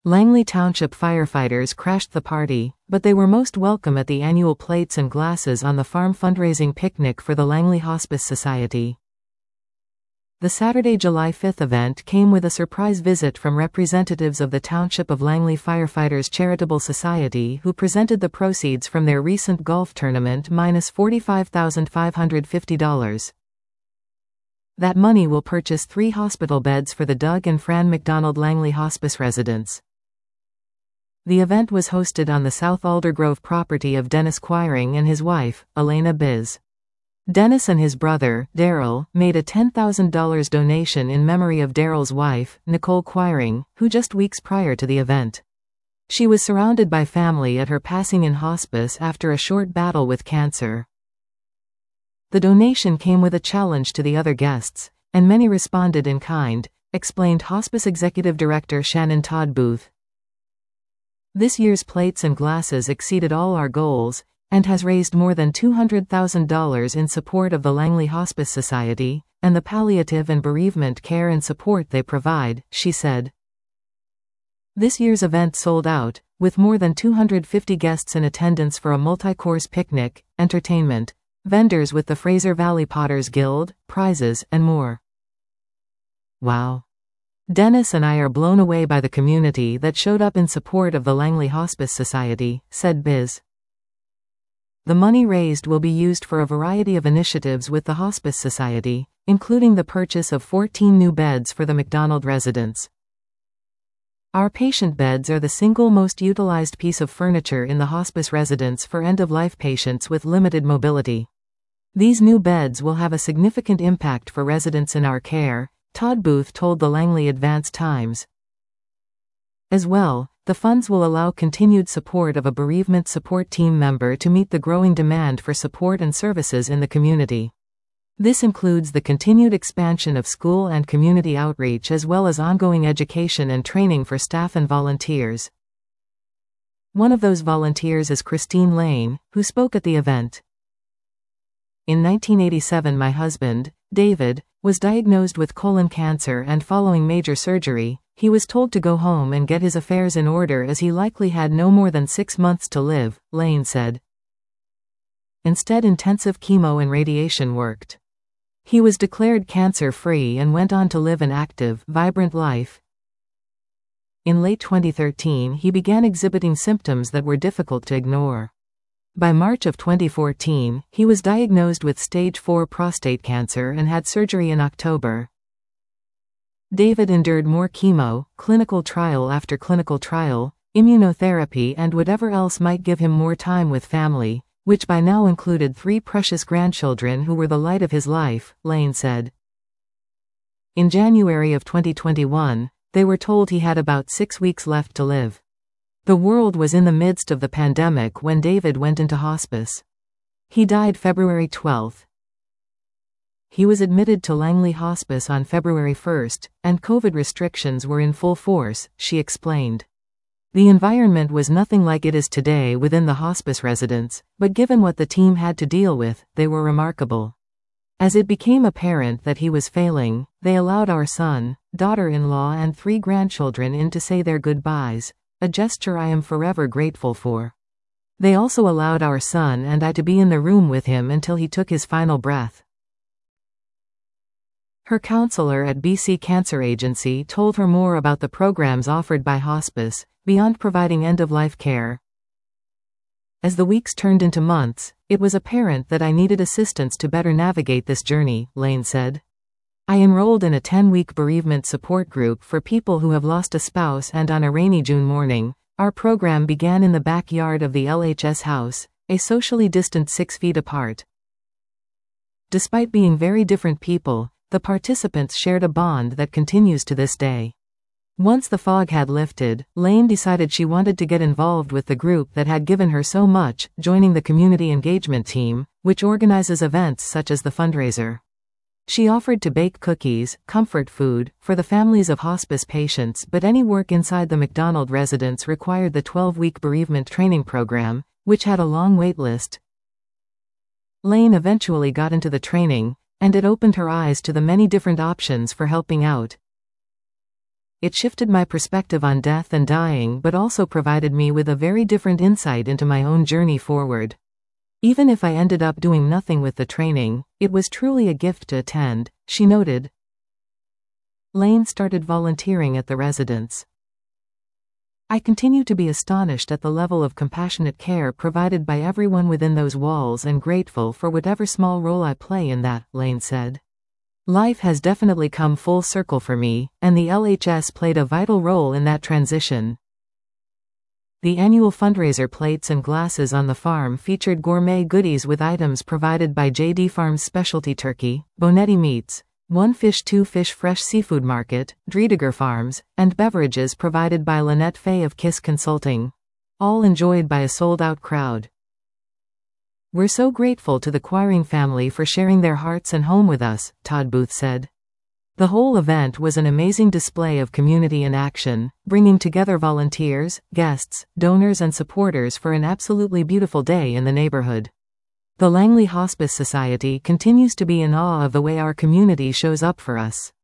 Langley Township firefighters crashed the party, but they were most welcome at the annual Plates and Glasses on the Farm fundraising picnic for the Langley Hospice Society. The Saturday, July 5 event came with a surprise visit from representatives of the Township of Langley Firefighters Charitable Society, who presented the proceeds from their recent golf tournament minus $45,550. That money will purchase 3 hospital beds for the Doug and Fran McDonald Langley Hospice residents. The event was hosted on the South Aldergrove property of Dennis Quiring and his wife, Elena Biz. Dennis and his brother, Daryl, made a $10,000 donation in memory of Daryl's wife, Nicole Quiring, who just weeks prior to the event. She was surrounded by family at her passing in hospice after a short battle with cancer. The donation came with a challenge to the other guests, and many responded in kind, explained Hospice Executive Director Shannon Todd Booth. This year's Plates and Glasses exceeded all our goals, and has raised more than $200,000 in support of the Langley Hospice Society, and the palliative and bereavement care and support they provide, she said. This year's event sold out, with more than 250 guests in attendance for a multi-course picnic, entertainment, vendors with the Fraser Valley Potters Guild, prizes, and more. Wow. Dennis and I are blown away by the community that showed up in support of the Langley Hospice Society, said Biz. The money raised will be used for a variety of initiatives with the Hospice Society, including the purchase of 14 new beds for the McDonald residents. Our patient beds are the single most utilized piece of furniture in the hospice residence for end-of-life patients with limited mobility. These new beds will have a significant impact for residents in our care, Todd Booth told the Langley Advance Times. As well, the funds will allow continued support of a bereavement support team member to meet the growing demand for support and services in the community. This includes the continued expansion of school and community outreach as well as ongoing education and training for staff and volunteers. One of those volunteers is Christine Lane, who spoke at the event. In 1987, my husband, David, was diagnosed with colon cancer, and following major surgery, he was told to go home and get his affairs in order as he likely had no more than 6 months to live, Lane said. Instead, intensive chemo and radiation worked. He was declared cancer-free and went on to live an active, vibrant life. In late 2013, he began exhibiting symptoms that were difficult to ignore. By March of 2014, he was diagnosed with stage 4 prostate cancer and had surgery in October. David endured more chemo, clinical trial after clinical trial, immunotherapy, and whatever else might give him more time with family, which by now included 3 precious grandchildren who were the light of his life, Lane said. In January of 2021, they were told he had about 6 weeks left to live. The world was in the midst of the pandemic when David went into hospice. He died February 12. He was admitted to Langley Hospice on February 1, and COVID restrictions were in full force, she explained. The environment was nothing like it is today within the hospice residence, but given what the team had to deal with, they were remarkable. As it became apparent that he was failing, they allowed our son, daughter-in-law, and 3 grandchildren in to say their goodbyes, a gesture I am forever grateful for. They also allowed our son and I to be in the room with him until he took his final breath. Her counselor at BC Cancer Agency told her more about the programs offered by hospice, beyond providing end-of-life care. As the weeks turned into months, it was apparent that I needed assistance to better navigate this journey, Lane said. I enrolled in a 10-week bereavement support group for people who have lost a spouse, and on a rainy June morning, our program began in the backyard of the LHS house, a socially distant 6 feet apart. Despite being very different people, the participants shared a bond that continues to this day. Once the fog had lifted, Lane decided she wanted to get involved with the group that had given her so much, joining the community engagement team, which organizes events such as the fundraiser. She offered to bake cookies, comfort food, for the families of hospice patients, but any work inside the McDonald residence required the 12-week bereavement training program, which had a long wait list. Lane eventually got into the training, and it opened her eyes to the many different options for helping out. It shifted my perspective on death and dying, but also provided me with a very different insight into my own journey forward. Even if I ended up doing nothing with the training, it was truly a gift to attend, she noted. Lane started volunteering at the residence. I continue to be astonished at the level of compassionate care provided by everyone within those walls and grateful for whatever small role I play in that, Lane said. Life has definitely come full circle for me, and the LHS played a vital role in that transition. The annual fundraiser plates and glasses on the farm featured gourmet goodies with items provided by JD Farms Specialty Turkey, Bonetti Meats, One Fish Two Fish Fresh Seafood Market, Driediger Farms, and beverages provided by Lynette Fay of KISS Consulting. All enjoyed by a sold-out crowd. We're so grateful to the Quiring family for sharing their hearts and home with us, Todd Booth said. The whole event was an amazing display of community in action, bringing together volunteers, guests, donors and supporters for an absolutely beautiful day in the neighborhood. The Langley Hospice Society continues to be in awe of the way our community shows up for us.